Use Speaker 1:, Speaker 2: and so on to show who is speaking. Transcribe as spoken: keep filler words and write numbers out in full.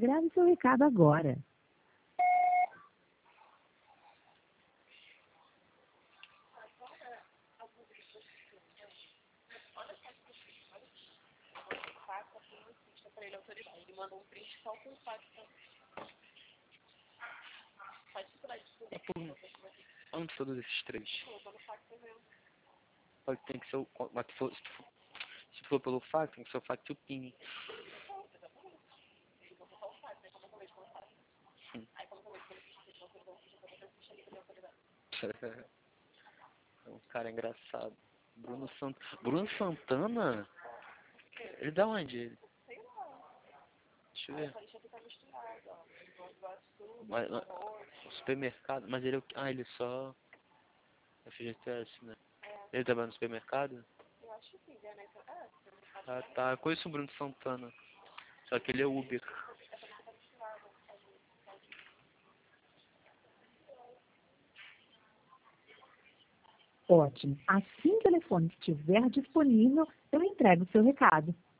Speaker 1: Grave seu recado agora.
Speaker 2: Ele mandou um print só com o fax. Pode procurar isso.
Speaker 3: É por... Onde todos esses três? Pode ter que ser o... Mas se for, se for, se for pelo fax, tem que ser o fax e o ping. Hum. É um cara engraçado. Bruno Sant... Bruno Santana? Ele é da onde? Ele? Deixa eu ver. Mas, mas, o supermercado, mas ele é o que? Ah, ele só F G T S, né? Ele trabalha no supermercado?
Speaker 2: Eu acho que sim, né?
Speaker 3: Ah, tá. Eu conheço o Bruno Santana. Só que ele é Uber.
Speaker 1: Ótimo. Assim que o telefone estiver disponível, eu entrego o seu recado.